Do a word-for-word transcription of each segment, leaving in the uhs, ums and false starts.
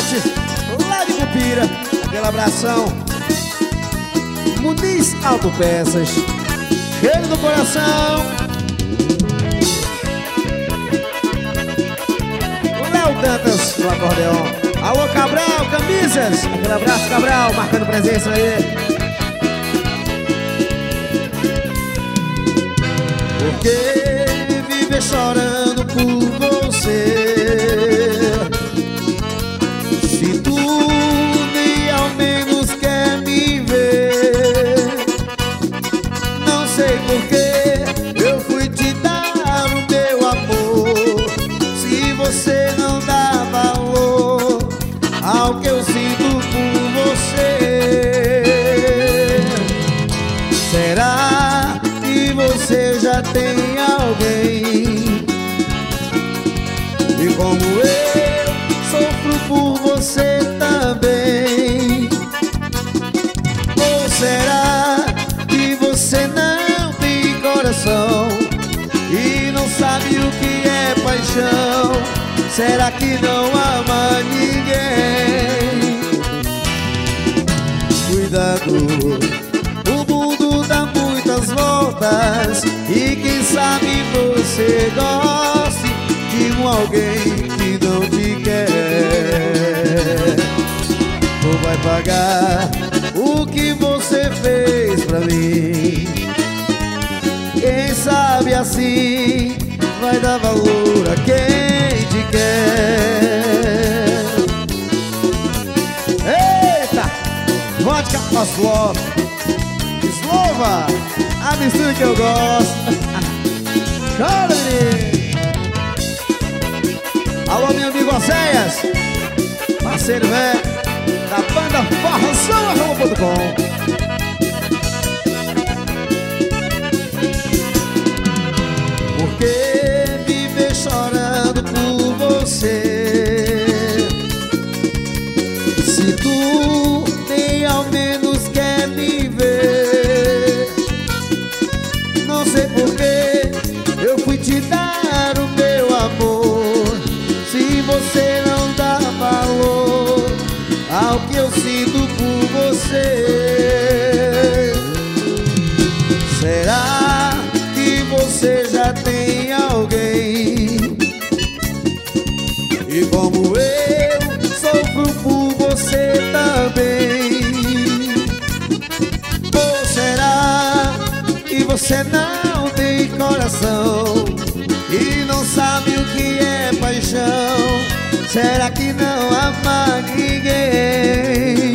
Caminhonetes, lá de Cupira. Aquele abração. Muniz Autopeças, cheiro do coração. Léo Dantas no acordeão. Alô Cabral, camisas. Aquele abraço, Cabral, marcando presença aí. Porque viver chorando por você, se tu nem ao menos quer me ver? Não sei porque eu fui te dar o meu amor, se você não dá valor ao que eu sinto por você. Será que você já tem alguém? E como eu sofro por você também. Ou será que você não tem coração e não sabe o que é paixão? Será que não ama ninguém? Cuidado, o mundo dá muitas voltas e quem sabe você goste de um alguém que não te quer. Ou vai pagar o que você fez pra mim? Quem sabe assim vai dar valor a quem te quer. Eita! Vodka Oslov, Slova, a mistura que eu gosto. Chora, menino! Alô, meu amigo Oséias, parceiro velho da banda forrozão arroba ponto com. Porque viver chorando por você, se tu nem ao menos quer me ver? Não sei porquê eu fui te dar o meu amor, se você não dá valor ao que eu sinto por você. Será que você já tem alguém? E como eu sofro por você também. Ou será que você não tem coração e não sabe o que é paixão? Será que não ama ninguém?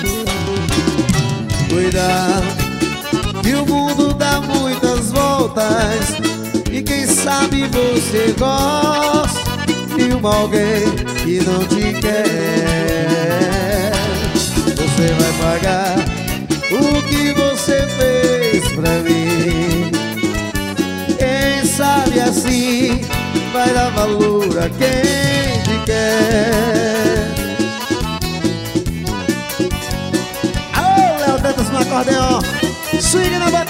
Cuidado, que o mundo dá muitas voltas e quem sabe você gosta de um alguém que não te quer. Você vai pagar o que você fez pra mim. Quem sabe assim vai dar valor a quem te quer. Alô, Léo Dantas no acordeão, swing na bateria.